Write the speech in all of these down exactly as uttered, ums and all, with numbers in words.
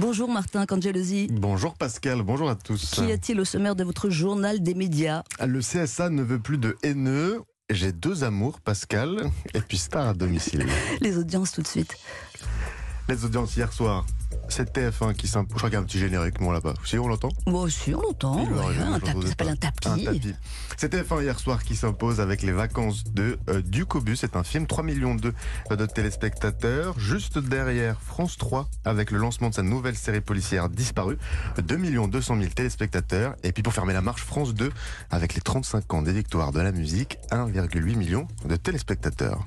Bonjour Martin Cangelosi. Bonjour Pascal, bonjour à tous. Qu'y a-t-il au sommaire de votre journal des médias? Le C S A ne veut plus de haineux. J'ai deux amours, Pascal, et puis star à domicile. Les audiences tout de suite. Les audiences hier soir, c'est T F un qui s'impose. Je crois qu'il y a un petit générique, moi là-bas. Si on l'entend? Moi aussi, on l'entend. Il Ouais, arrive, un je tapis, n'osais ça s'appelle pas. un tapis. Un tapis. C'est T F un hier soir qui s'impose avec Les Vacances de euh, Ducobus. C'est un film, trois millions deux de téléspectateurs. Juste derrière France trois, avec le lancement de sa nouvelle série policière Disparu, deux millions deux cent mille téléspectateurs. Et puis pour fermer la marche, France deux, avec les trente-cinq ans des victoires de la musique, un virgule huit million de téléspectateurs.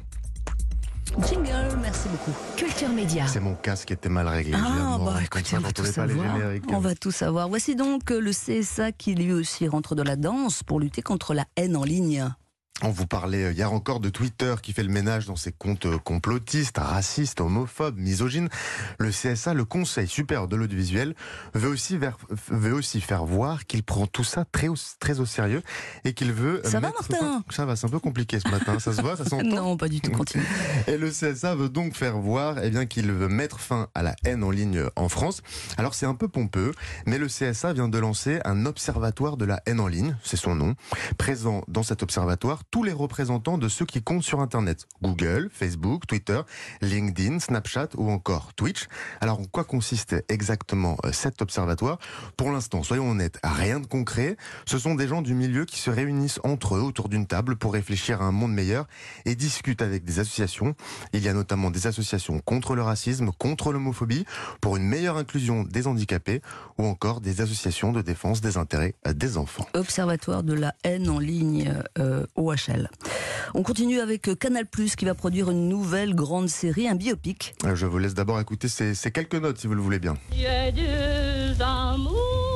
Jingle, merci beaucoup. Culture Média. C'est mon casque qui était mal réglé. Ah, Je viens de me bah rendre écoutez, compte, ça, on va tout j'entendais pas les savoir. génériques. On va tout savoir. Voici donc le C S A qui lui aussi rentre dans la danse pour lutter contre la haine en ligne. On vous parlait hier encore de Twitter qui fait le ménage dans ses comptes complotistes, racistes, homophobes, misogynes. Le C S A, le Conseil supérieur de l'audiovisuel, veut aussi, ver, veut aussi faire voir qu'il prend tout ça très, très au sérieux et qu'il veut... Ça va, mettre Martin? fin... Ça va, c'est un peu compliqué ce matin, ça se voit, ça s'entend? Non, pas du tout, continue. Et le C S A veut donc faire voir eh bien, qu'il veut mettre fin à la haine en ligne en France. Alors c'est un peu pompeux, mais le C S A vient de lancer un observatoire de la haine en ligne, c'est son nom. Présent dans cet observatoire, tous les représentants de ceux qui comptent sur Internet. Google, Facebook, Twitter, LinkedIn, Snapchat ou encore Twitch. Alors, en quoi consiste exactement cet observatoire? Pour l'instant, soyons honnêtes, rien de concret. Ce sont des gens du milieu qui se réunissent entre eux autour d'une table pour réfléchir à un monde meilleur et discutent avec des associations. Il y a notamment des associations contre le racisme, contre l'homophobie, pour une meilleure inclusion des handicapés ou encore des associations de défense des intérêts des enfants. Observatoire de la haine en ligne euh, O H L. On continue avec Canal plus, qui va produire une nouvelle grande série, un biopic. Je vous laisse d'abord écouter ces, ces quelques notes si vous le voulez bien. J'ai deux amours,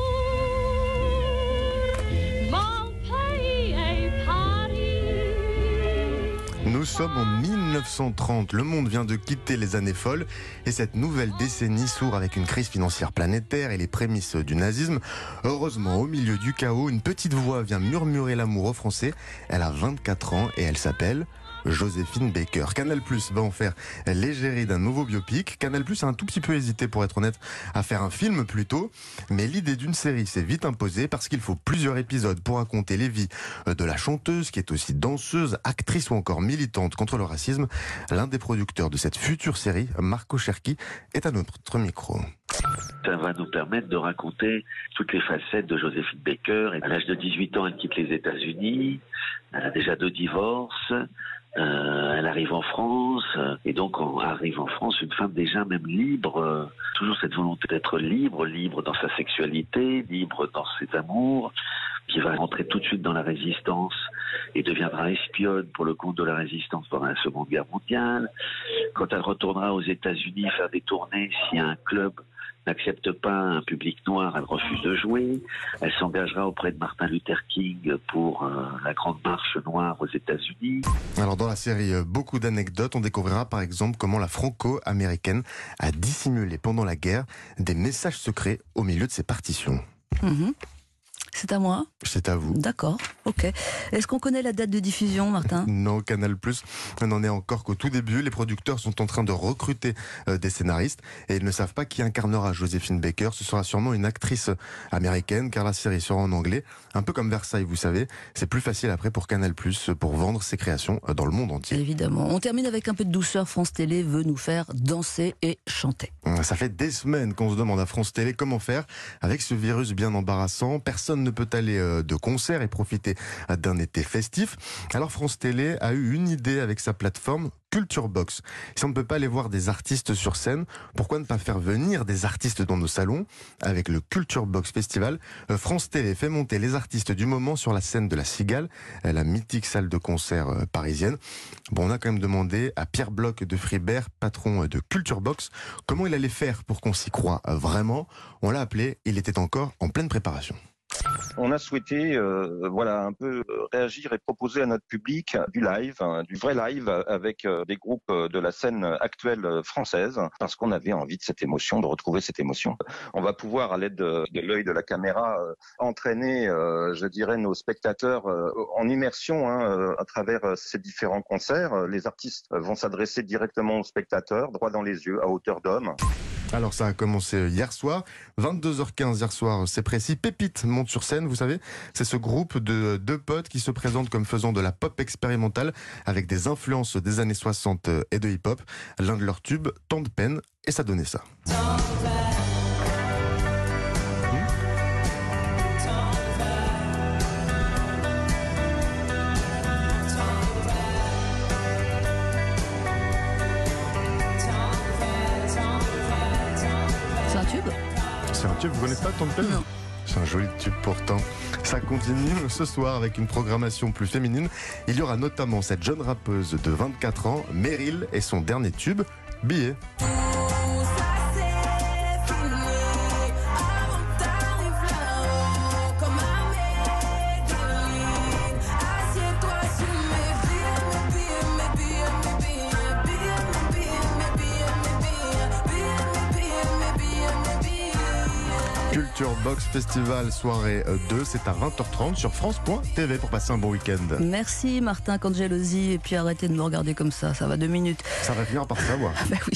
mon pays est Paris. Nous sommes en mille neuf cent trente, le monde vient de quitter les années folles et cette nouvelle décennie s'ouvre avec une crise financière planétaire et les prémices du nazisme. Heureusement, au milieu du chaos, une petite voix vient murmurer l'amour aux Français. Elle a vingt-quatre ans et elle s'appelle Joséphine Baker. Canal plus va en faire l'égérie d'un nouveau biopic. Canal plus a un tout petit peu hésité, pour être honnête, à faire un film plutôt, mais l'idée d'une série s'est vite imposée parce qu'il faut plusieurs épisodes pour raconter les vies de la chanteuse qui est aussi danseuse, actrice ou encore militante contre le racisme. L'un des producteurs de cette future série, Marco Cherki, est à notre micro. Ça va nous permettre de raconter toutes les facettes de Joséphine Baker. À l'âge de dix-huit ans, elle quitte les États-Unis. Elle a déjà deux divorces. Euh, elle arrive en France, euh, et donc on arrive en France une femme déjà même libre, euh, toujours cette volonté d'être libre, libre dans sa sexualité, libre dans ses amours, qui va rentrer tout de suite dans la résistance et deviendra espionne pour le compte de la résistance pendant la Seconde Guerre mondiale. Quand elle retournera aux États-Unis faire des tournées, si un club n'accepte pas un public noir, elle refuse de jouer. Elle s'engagera auprès de Martin Luther King pour euh, la grande marche noire aux États-Unis. Alors dans la série, beaucoup d'anecdotes. On découvrira par exemple comment la franco-américaine a dissimulé pendant la guerre des messages secrets au milieu de ses partitions. Mmh. C'est à moi? C'est à vous. D'accord, ok. Est-ce qu'on connaît la date de diffusion, Martin? Non, Canal plus, on n'en est encore qu'au tout début. Les producteurs sont en train de recruter euh, des scénaristes et ils ne savent pas qui incarnera Joséphine Baker. Ce sera sûrement une actrice américaine car la série sera en anglais. Un peu comme Versailles, vous savez. C'est plus facile après pour Canal plus pour vendre ses créations dans le monde entier. Évidemment. On termine avec un peu de douceur. France Télé veut nous faire danser et chanter. Ça fait des semaines qu'on se demande à France Télé comment faire avec ce virus bien embarrassant. Personne ne peut aller de concert et profiter d'un été festif. Alors France Télé a eu une idée avec sa plateforme Culture Box. Si on ne peut pas aller voir des artistes sur scène, pourquoi ne pas faire venir des artistes dans nos salons? Avec le Culture Box Festival, France Télé fait monter les artistes du moment sur la scène de la Cigale, la mythique salle de concert parisienne. Bon, on a quand même demandé à Pierre Bloch de Fribert, patron de Culture Box, comment il allait faire pour qu'on s'y croie vraiment. On l'a appelé, il était encore en pleine préparation. On a souhaité euh, voilà un peu réagir et proposer à notre public du live, hein, du vrai live avec euh, des groupes de la scène actuelle française, parce qu'on avait envie de cette émotion, de retrouver cette émotion. On va pouvoir, à l'aide de, de l'œil de la caméra, euh, entraîner, euh, je dirais, nos spectateurs euh, en immersion hein, euh, à travers euh, ces différents concerts. Les artistes vont s'adresser directement aux spectateurs, droit dans les yeux, à hauteur d'homme. Alors ça a commencé hier soir, vingt-deux heures quinze hier soir, c'est précis. Pépite monte sur scène, vous savez, c'est ce groupe de deux potes qui se présentent comme faisant de la pop expérimentale avec des influences des années soixante et de hip-hop. L'un de leurs tubes, Tant de peine, et ça donnait ça. C'est un tube ? C'est un tube, vous connaissez pas Tant de peine ? Non. C'est un joli tube pourtant. Ça continue ce soir avec une programmation plus féminine. Il y aura notamment cette jeune rappeuse de vingt-quatre ans, Meryl, et son dernier tube, Billet. Culture Box Festival soirée deux, c'est à vingt heures trente sur France point T V pour passer un bon week-end. Merci Martin Cangelosi, et puis arrêtez de me regarder comme ça, ça va deux minutes. Ça va finir par savoir. Bah oui.